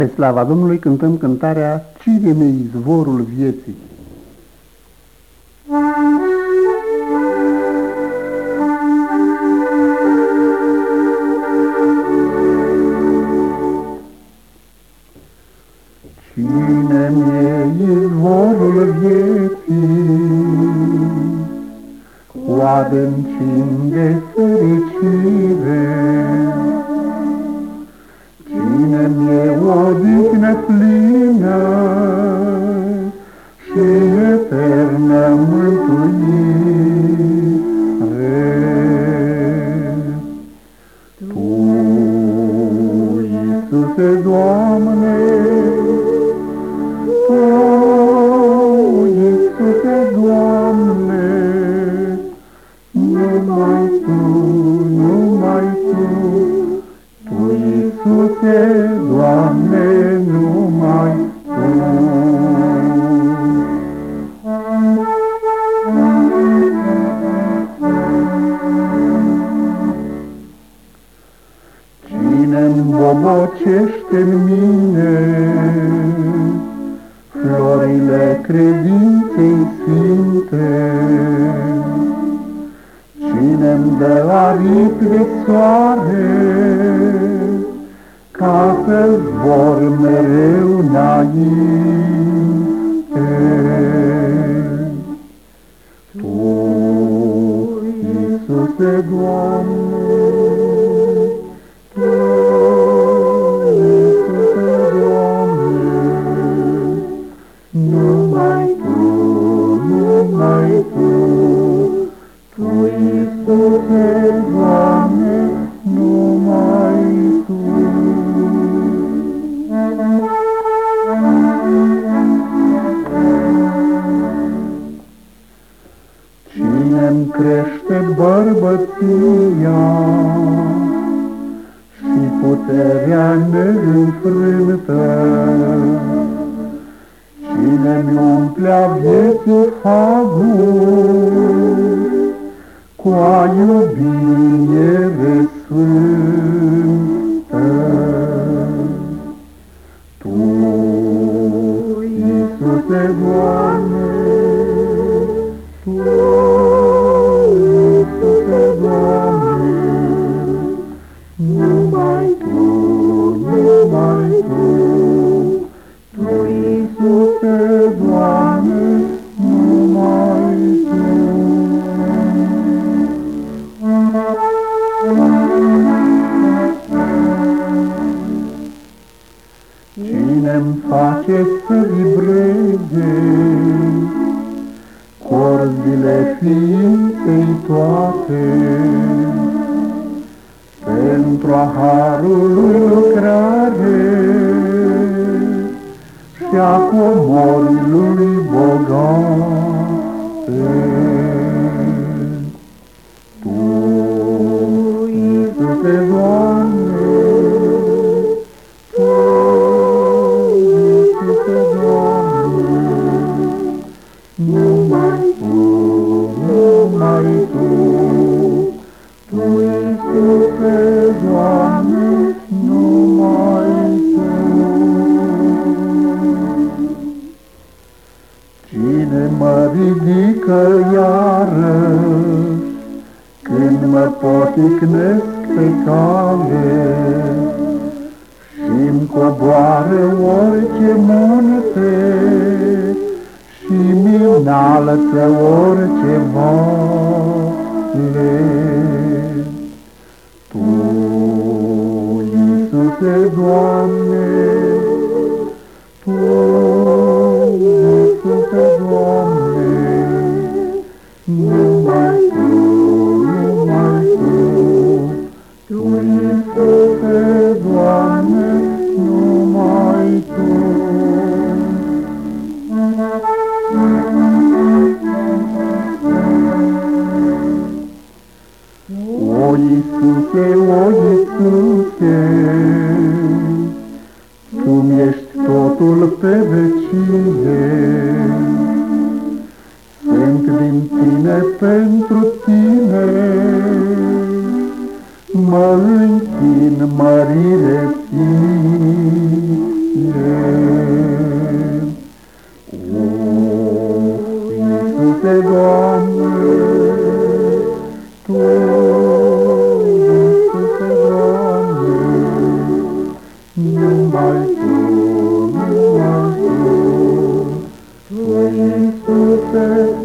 Pe slava Domnului cântăm cântarea Cine-mi izvorul vieții. Cine-mi izvorul vieții, cu adâncimi de fericire, Cine-mi odihnă plină și eternă mântuire. Tu, Iisuse, Doamne, Tu, Iisuse, Doamne, numai Tu, numai Tu, Tu, Iisuse, Doamne, numai Tu. Cine-mi bobocește-n mine florile credinței sfinte, Cine-mi dă aripi de soare ca să zbor mereu înainte. Tu, Iisuse, Doamne, Tu, Iisuse, Doamne, numai Tu, numai Tu, Tu, Iisuse, Doamne, numai Tu. Cine-mi crește bărbăția și puterea neînfrântă, Cine-mi umplea vieții fagul cu a iubire sfântă. Tu, Iisuse, Doamne, Tu, Iisuse, Doamne, numai Tu, numai Tu, Tu, Iisuse, Doamne, numai Tu. Cine-mi face să vibreze corzile ființei toate, pentru a harului lucrare și a comorilor bogate. Tu, Iisuse, Doamne, Tu, Iisuse, Doamne, numai Tu, numai Tu, Tu, Iisuse, Doamne, numai Tu. Cine mă ridică iarăși când mă poticnesc pe cale și-mi coboară orice munte și-mi înalță orice vale. Tu, Iisuse, Doamne, Tu, Iisuse, Doamne, numai Tu, numai Tu, Tu, Iisuse, Doamne, numai Tu. O Iisuse, o Iisuse, Tu mi-ești totul pe vecie, sunt din Tine pentru Tine, mă închin mărire ție. numai Tu, numai Tu. Tu, Iisuse,